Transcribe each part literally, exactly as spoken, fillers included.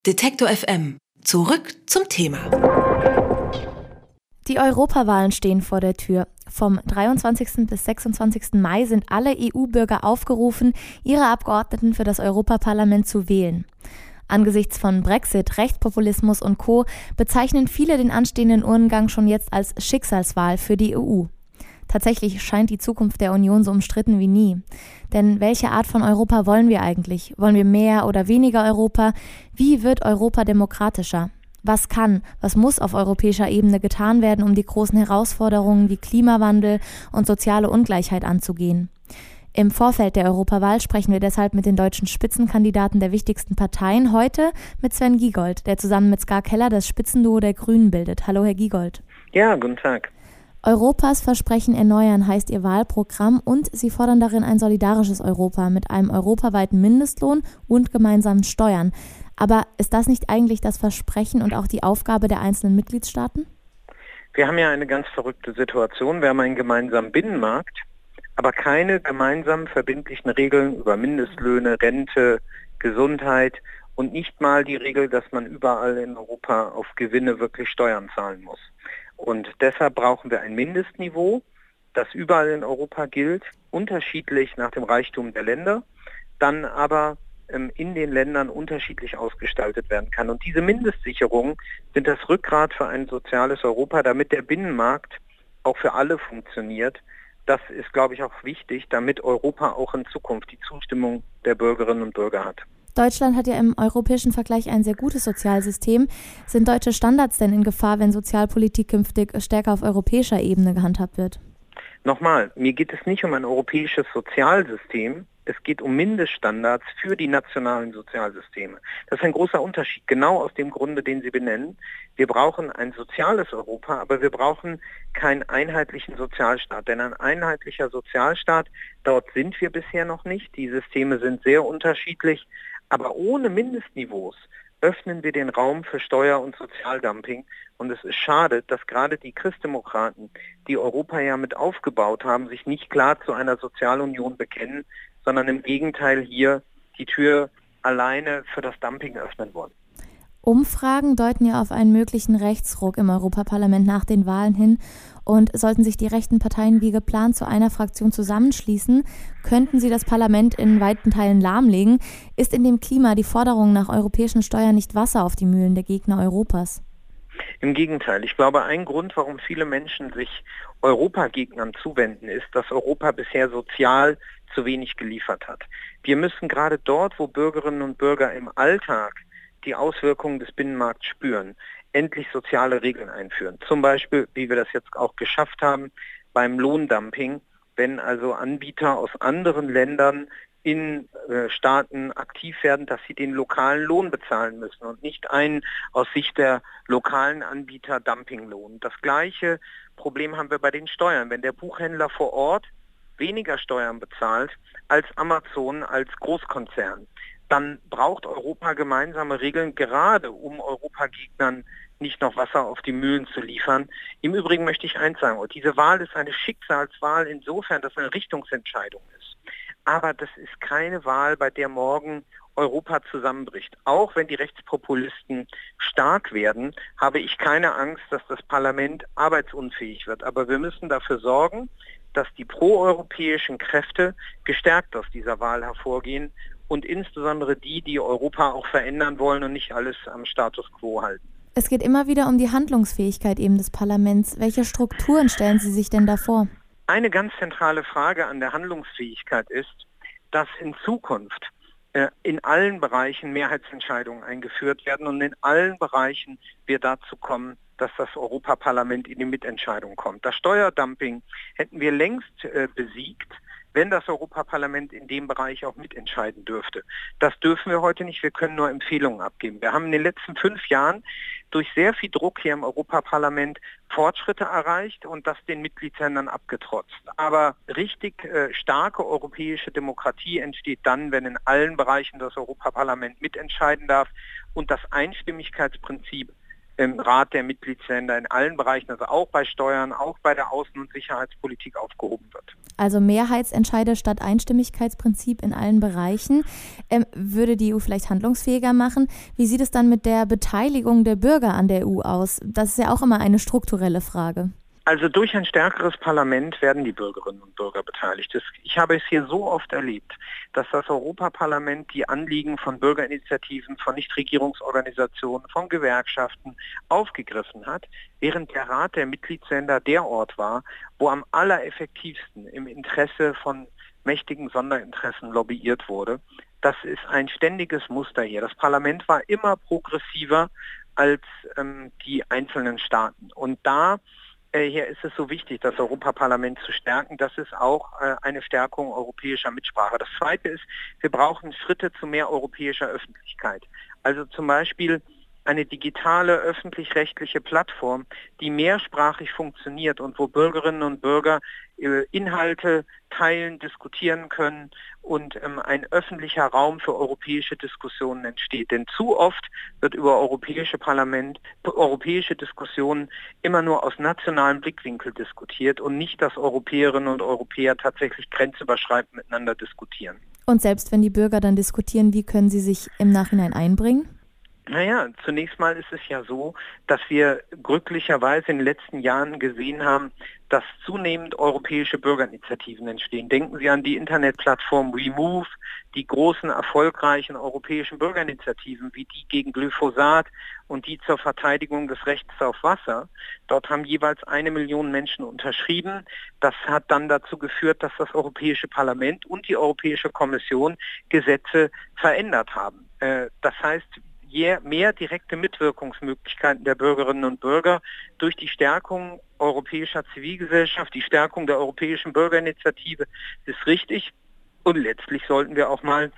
Detektor F M. Zurück zum Thema. Die Europawahlen stehen vor der Tür. Vom dreiundzwanzigsten bis sechsundzwanzigsten Mai sind alle E U-Bürger aufgerufen, ihre Abgeordneten für das Europaparlament zu wählen. Angesichts von Brexit, Rechtspopulismus und Co. bezeichnen viele den anstehenden Urnengang schon jetzt als Schicksalswahl für die E U. Tatsächlich scheint die Zukunft der Union so umstritten wie nie. Denn welche Art von Europa wollen wir eigentlich? Wollen wir mehr oder weniger Europa? Wie wird Europa demokratischer? Was kann, was muss auf europäischer Ebene getan werden, um die großen Herausforderungen wie Klimawandel und soziale Ungleichheit anzugehen? Im Vorfeld der Europawahl sprechen wir deshalb mit den deutschen Spitzenkandidaten der wichtigsten Parteien. Heute mit Sven Giegold, der zusammen mit Ska Keller das Spitzenduo der Grünen bildet. Hallo, Herr Giegold. Ja, guten Tag. Europas Versprechen erneuern heißt Ihr Wahlprogramm und Sie fordern darin ein solidarisches Europa mit einem europaweiten Mindestlohn und gemeinsamen Steuern. Aber ist das nicht eigentlich das Versprechen und auch die Aufgabe der einzelnen Mitgliedstaaten? Wir haben ja eine ganz verrückte Situation. Wir haben einen gemeinsamen Binnenmarkt, aber keine gemeinsamen verbindlichen Regeln über Mindestlöhne, Rente, Gesundheit und nicht mal die Regel, dass man überall in Europa auf Gewinne wirklich Steuern zahlen muss. Und deshalb brauchen wir ein Mindestniveau, das überall in Europa gilt, unterschiedlich nach dem Reichtum der Länder, dann aber ähm, in den Ländern unterschiedlich ausgestaltet werden kann. Und diese Mindestsicherungen sind das Rückgrat für ein soziales Europa, damit der Binnenmarkt auch für alle funktioniert. Das ist, glaube ich, auch wichtig, damit Europa auch in Zukunft die Zustimmung der Bürgerinnen und Bürger hat. Deutschland hat ja im europäischen Vergleich ein sehr gutes Sozialsystem. Sind deutsche Standards denn in Gefahr, wenn Sozialpolitik künftig stärker auf europäischer Ebene gehandhabt wird? Nochmal, mir geht es nicht um ein europäisches Sozialsystem. Es geht um Mindeststandards für die nationalen Sozialsysteme. Das ist ein großer Unterschied, genau aus dem Grunde, den Sie benennen. Wir brauchen ein soziales Europa, aber wir brauchen keinen einheitlichen Sozialstaat. Denn ein einheitlicher Sozialstaat, dort sind wir bisher noch nicht. Die Systeme sind sehr unterschiedlich. Aber ohne Mindestniveaus öffnen wir den Raum für Steuer- und Sozialdumping. Und es ist schade, dass gerade die Christdemokraten, die Europa ja mit aufgebaut haben, sich nicht klar zu einer Sozialunion bekennen, sondern im Gegenteil hier die Tür alleine für das Dumping öffnen wollen. Umfragen deuten ja auf einen möglichen Rechtsruck im Europaparlament nach den Wahlen hin. Und sollten sich die rechten Parteien wie geplant zu einer Fraktion zusammenschließen, könnten sie das Parlament in weiten Teilen lahmlegen. Ist in dem Klima die Forderung nach europäischen Steuern nicht Wasser auf die Mühlen der Gegner Europas? Im Gegenteil. Ich glaube, ein Grund, warum viele Menschen sich Europagegnern zuwenden, ist, dass Europa bisher sozial zu wenig geliefert hat. Wir müssen gerade dort, wo Bürgerinnen und Bürger im Alltag die Auswirkungen des Binnenmarkts spüren, endlich soziale Regeln einführen. Zum Beispiel, wie wir das jetzt auch geschafft haben, beim Lohndumping, wenn also Anbieter aus anderen Ländern in äh, Staaten aktiv werden, dass sie den lokalen Lohn bezahlen müssen und nicht einen aus Sicht der lokalen Anbieter Dumpinglohn. Das gleiche Problem haben wir bei den Steuern. Wenn der Buchhändler vor Ort weniger Steuern bezahlt als Amazon, als Großkonzern, dann braucht Europa gemeinsame Regeln, gerade um Europagegnern nicht noch Wasser auf die Mühlen zu liefern. Im Übrigen möchte ich eins sagen, diese Wahl ist eine Schicksalswahl insofern, dass es eine Richtungsentscheidung ist. Aber das ist keine Wahl, bei der morgen Europa zusammenbricht. Auch wenn die Rechtspopulisten stark werden, habe ich keine Angst, dass das Parlament arbeitsunfähig wird. Aber wir müssen dafür sorgen, dass die proeuropäischen Kräfte gestärkt aus dieser Wahl hervorgehen und insbesondere die, die Europa auch verändern wollen und nicht alles am Status quo halten. Es geht immer wieder um die Handlungsfähigkeit eben des Parlaments. Welche Strukturen stellen Sie sich denn da vor? Eine ganz zentrale Frage an der Handlungsfähigkeit ist, dass in Zukunft äh, in allen Bereichen Mehrheitsentscheidungen eingeführt werden und in allen Bereichen wir dazu kommen, dass das Europaparlament in die Mitentscheidung kommt. Das Steuerdumping hätten wir längst äh, besiegt, wenn das Europaparlament in dem Bereich auch mitentscheiden dürfte. Das dürfen wir heute nicht, wir können nur Empfehlungen abgeben. Wir haben in den letzten fünf Jahren durch sehr viel Druck hier im Europaparlament Fortschritte erreicht und das den Mitgliedsländern abgetrotzt. Aber richtig äh, starke europäische Demokratie entsteht dann, wenn in allen Bereichen das Europaparlament mitentscheiden darf und das Einstimmigkeitsprinzip im Rat der Mitgliedsländer in allen Bereichen, also auch bei Steuern, auch bei der Außen- und Sicherheitspolitik aufgehoben wird. Also Mehrheitsentscheide statt Einstimmigkeitsprinzip in allen Bereichen. Ähm, würde die E U vielleicht handlungsfähiger machen? Wie sieht es dann mit der Beteiligung der Bürger an der E U aus? Das ist ja auch immer eine strukturelle Frage. Also durch ein stärkeres Parlament werden die Bürgerinnen und Bürger beteiligt. Ich habe es hier so oft erlebt, dass das Europaparlament die Anliegen von Bürgerinitiativen, von Nichtregierungsorganisationen, von Gewerkschaften aufgegriffen hat, während der Rat der Mitgliedsländer der Ort war, wo am allereffektivsten im Interesse von mächtigen Sonderinteressen lobbyiert wurde. Das ist ein ständiges Muster hier. Das Parlament war immer progressiver als ähm, die einzelnen Staaten. Und da Hier ist es so wichtig, das Europaparlament zu stärken. Das ist auch äh, eine Stärkung europäischer Mitsprache. Das Zweite ist, wir brauchen Schritte zu mehr europäischer Öffentlichkeit. Also zum Beispiel eine digitale öffentlich-rechtliche Plattform, die mehrsprachig funktioniert und wo Bürgerinnen und Bürger äh, Inhalte teilen, diskutieren können und ähm, ein öffentlicher Raum für europäische Diskussionen entsteht. Denn zu oft wird über europäische Parlament, europäische Diskussionen immer nur aus nationalem Blickwinkel diskutiert und nicht, dass Europäerinnen und Europäer tatsächlich grenzüberschreitend miteinander diskutieren. Und selbst wenn die Bürger dann diskutieren, wie können sie sich im Nachhinein einbringen? Naja, zunächst mal ist es ja so, dass wir glücklicherweise in den letzten Jahren gesehen haben, dass zunehmend europäische Bürgerinitiativen entstehen. Denken Sie an die Internetplattform WeMove, die großen, erfolgreichen europäischen Bürgerinitiativen wie die gegen Glyphosat und die zur Verteidigung des Rechts auf Wasser. Dort haben jeweils eine Million Menschen unterschrieben. Das hat dann dazu geführt, dass das Europäische Parlament und die Europäische Kommission Gesetze verändert haben. Das heißt, je mehr direkte Mitwirkungsmöglichkeiten der Bürgerinnen und Bürger durch die Stärkung europäischer Zivilgesellschaft, die Stärkung der Europäischen Bürgerinitiative ist richtig. Und letztlich sollten wir auch mal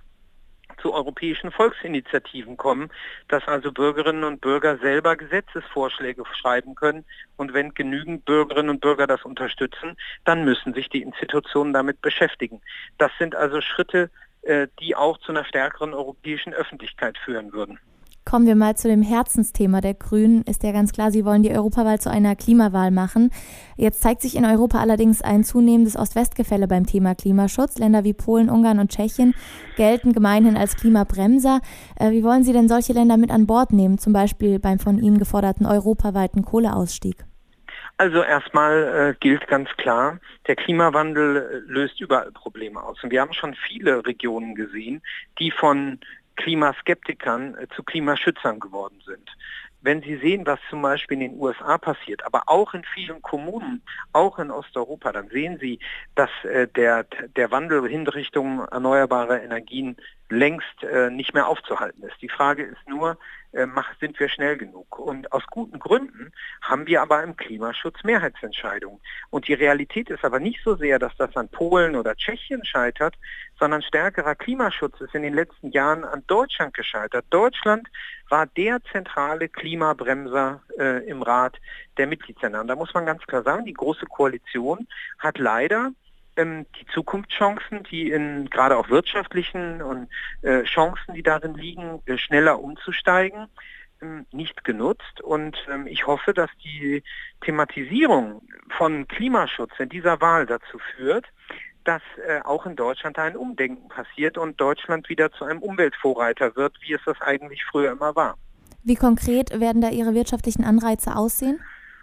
zu europäischen Volksinitiativen kommen, dass also Bürgerinnen und Bürger selber Gesetzesvorschläge schreiben können. Und wenn genügend Bürgerinnen und Bürger das unterstützen, dann müssen sich die Institutionen damit beschäftigen. Das sind also Schritte, die auch zu einer stärkeren europäischen Öffentlichkeit führen würden. Kommen wir mal zu dem Herzensthema der Grünen. Ist ja ganz klar, sie wollen die Europawahl zu einer Klimawahl machen. Jetzt zeigt sich in Europa allerdings ein zunehmendes Ost-West-Gefälle beim Thema Klimaschutz. Länder wie Polen, Ungarn und Tschechien gelten gemeinhin als Klimabremser. Äh, wie wollen Sie denn solche Länder mit an Bord nehmen, zum Beispiel beim von Ihnen geforderten europaweiten Kohleausstieg? Also erstmal äh, gilt ganz klar, der Klimawandel äh, löst überall Probleme aus. Und wir haben schon viele Regionen gesehen, die von Klimaskeptikern äh, zu Klimaschützern geworden sind. Wenn Sie sehen, was zum Beispiel in den U S A passiert, aber auch in vielen Kommunen, auch in Osteuropa, dann sehen Sie, dass äh, der, der Wandel hin Richtung erneuerbare Energien längst äh, nicht mehr aufzuhalten ist. Die Frage ist nur, äh, sind wir schnell genug? Und aus guten Gründen haben wir aber im Klimaschutz Mehrheitsentscheidungen. Und die Realität ist aber nicht so sehr, dass das an Polen oder Tschechien scheitert, sondern stärkerer Klimaschutz ist in den letzten Jahren an Deutschland gescheitert. Deutschland war der zentrale Klimabremser äh, im Rat der Mitgliedsländer. Und da muss man ganz klar sagen, die Große Koalition hat leider ähm, die Zukunftschancen, die in gerade auch wirtschaftlichen und äh, Chancen, die darin liegen, äh, schneller umzusteigen, ähm, nicht genutzt. Und ähm, ich hoffe, dass die Thematisierung von Klimaschutz in dieser Wahl dazu führt, dass äh, auch in Deutschland ein Umdenken passiert und Deutschland wieder zu einem Umweltvorreiter wird, wie es das eigentlich früher immer war. Wie konkret werden da Ihre wirtschaftlichen Anreize aussehen?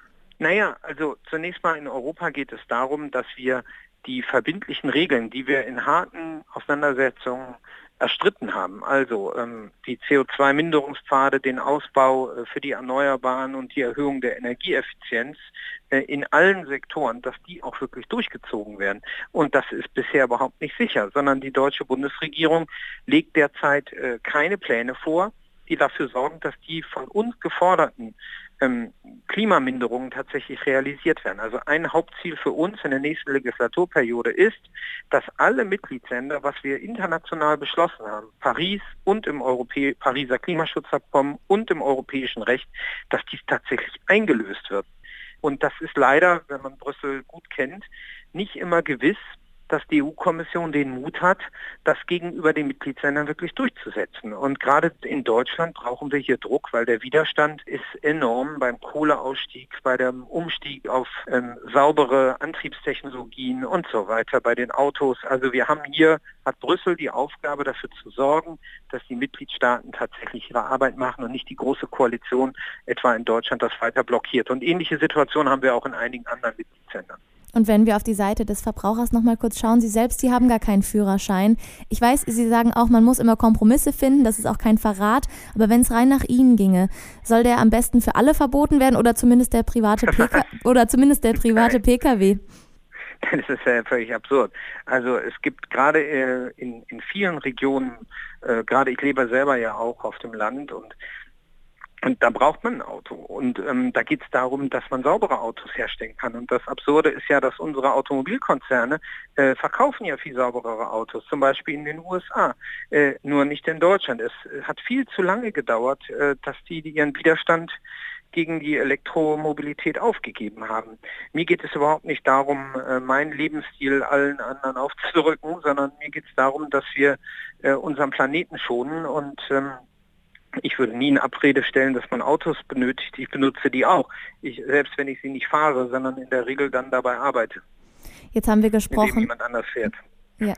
Naja, also zunächst mal in Europa geht es darum, dass wir die verbindlichen Regeln, die wir in harten Auseinandersetzungen erstritten haben, also ähm, die C O zwei Minderungspfade, den Ausbau äh, für die Erneuerbaren und die Erhöhung der Energieeffizienz äh, in allen Sektoren, dass die auch wirklich durchgezogen werden. Und das ist bisher überhaupt nicht sicher, sondern die deutsche Bundesregierung legt derzeit äh, keine Pläne vor, die dafür sorgen, dass die von uns geforderten ähm, Klimaminderungen tatsächlich realisiert werden. Also ein Hauptziel für uns in der nächsten Legislaturperiode ist, dass alle Mitgliedsländer, was wir international beschlossen haben, Paris und im Europä- Pariser Klimaschutzabkommen und im europäischen Recht, dass dies tatsächlich eingelöst wird. Und das ist leider, wenn man Brüssel gut kennt, nicht immer gewiss, dass die E U-Kommission den Mut hat, das gegenüber den Mitgliedsländern wirklich durchzusetzen. Und gerade in Deutschland brauchen wir hier Druck, weil der Widerstand ist enorm beim Kohleausstieg, bei dem Umstieg auf ähm, saubere Antriebstechnologien und so weiter, bei den Autos. Also wir haben hier, hat Brüssel die Aufgabe, dafür zu sorgen, dass die Mitgliedstaaten tatsächlich ihre Arbeit machen und nicht die große Koalition etwa in Deutschland das weiter blockiert. Und ähnliche Situationen haben wir auch in einigen anderen Mitgliedsländern. Und wenn wir auf die Seite des Verbrauchers noch mal kurz schauen, Sie selbst, die haben gar keinen Führerschein. Ich weiß, Sie sagen auch, man muss immer Kompromisse finden, das ist auch kein Verrat. Aber wenn es rein nach Ihnen ginge, soll der am besten für alle verboten werden oder zumindest der private P K oder zumindest der private P K W? Das ist ja völlig absurd. Also es gibt gerade äh, in, in vielen Regionen, äh, gerade ich lebe selber ja auch auf dem Land und Und da braucht man ein Auto. Und ähm, da geht es darum, dass man saubere Autos herstellen kann. Und das Absurde ist ja, dass unsere Automobilkonzerne äh, verkaufen ja viel sauberere Autos, zum Beispiel in den U S A, äh, nur nicht in Deutschland. Es hat viel zu lange gedauert, äh, dass die, die ihren Widerstand gegen die Elektromobilität aufgegeben haben. Mir geht es überhaupt nicht darum, äh, meinen Lebensstil allen anderen aufzudrücken, sondern mir geht es darum, dass wir äh, unseren Planeten schonen und ähm, ich würde nie in Abrede stellen, dass man Autos benötigt. Ich benutze die auch. Ich, selbst wenn ich sie nicht fahre, sondern in der Regel dann dabei arbeite. Jetzt haben wir gesprochen. Mit dem jemand anders fährt. Ja.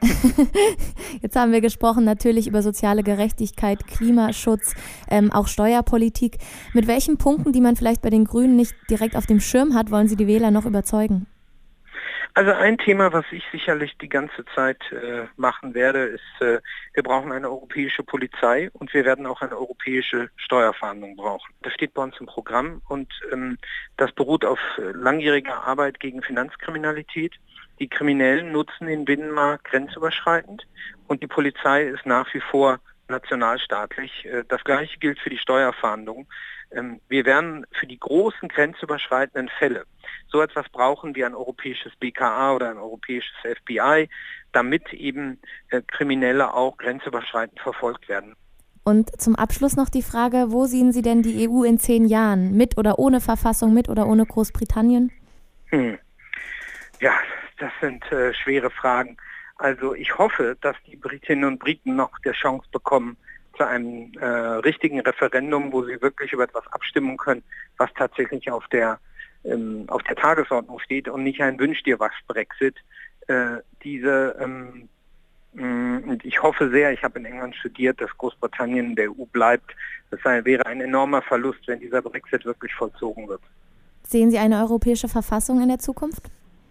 Jetzt haben wir gesprochen natürlich über soziale Gerechtigkeit, Klimaschutz, ähm, auch Steuerpolitik. Mit welchen Punkten, die man vielleicht bei den Grünen nicht direkt auf dem Schirm hat, wollen Sie die Wähler noch überzeugen? Also ein Thema, was ich sicherlich die ganze Zeit äh, machen werde, ist, äh, wir brauchen eine europäische Polizei und wir werden auch eine europäische Steuerfahndung brauchen. Das steht bei uns im Programm und ähm, das beruht auf äh, langjähriger Arbeit gegen Finanzkriminalität. Die Kriminellen nutzen den Binnenmarkt grenzüberschreitend und die Polizei ist nach wie vor nationalstaatlich. Äh, das Gleiche gilt für die Steuerfahndung. Ähm, wir werden für die großen grenzüberschreitenden Fälle so etwas brauchen wie ein europäisches B K A oder ein europäisches F B I, damit eben äh, Kriminelle auch grenzüberschreitend verfolgt werden. Und zum Abschluss noch die Frage, wo sehen Sie denn die E U in zehn Jahren? Mit oder ohne Verfassung, mit oder ohne Großbritannien? Hm. Ja, das sind äh, schwere Fragen. Also ich hoffe, dass die Britinnen und Briten noch die Chance bekommen, zu einem äh, richtigen Referendum, wo sie wirklich über etwas abstimmen können, was tatsächlich auf der ähm, auf der Tagesordnung steht und nicht ein Wünsch dir was Brexit. Äh, diese ähm, mh, und ich hoffe sehr, ich habe in England studiert, dass Großbritannien in der E U bleibt. Das sei, wäre ein enormer Verlust, wenn dieser Brexit wirklich vollzogen wird. Sehen Sie eine europäische Verfassung in der Zukunft?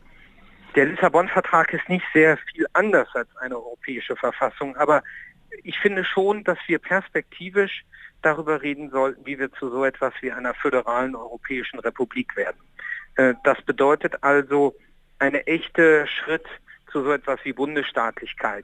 Der Lissabon-Vertrag ist nicht sehr viel anders als eine europäische Verfassung, aber ich finde schon, dass wir perspektivisch darüber reden sollten, wie wir zu so etwas wie einer föderalen europäischen Republik werden. Das bedeutet also einen echten Schritt zu so etwas wie Bundesstaatlichkeit.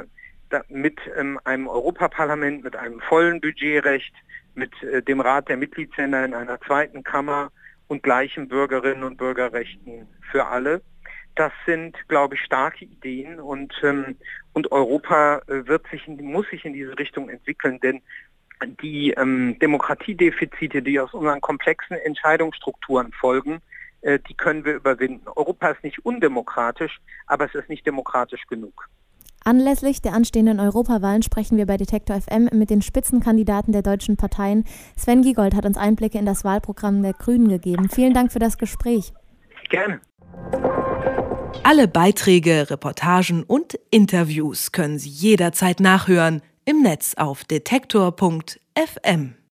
Mit einem Europaparlament, mit einem vollen Budgetrecht, mit dem Rat der Mitgliedsländer in einer zweiten Kammer und gleichen Bürgerinnen und Bürgerrechten für alle. Das sind, glaube ich, starke Ideen und, ähm, und Europa wird sich in, muss sich in diese Richtung entwickeln, denn die ähm, Demokratiedefizite, die aus unseren komplexen Entscheidungsstrukturen folgen, äh, die können wir überwinden. Europa ist nicht undemokratisch, aber es ist nicht demokratisch genug. Anlässlich der anstehenden Europawahlen sprechen wir bei Detektor F M mit den Spitzenkandidaten der deutschen Parteien. Sven Giegold hat uns Einblicke in das Wahlprogramm der Grünen gegeben. Vielen Dank für das Gespräch. Gerne. Alle Beiträge, Reportagen und Interviews können Sie jederzeit nachhören im Netz auf detektor punkt f m.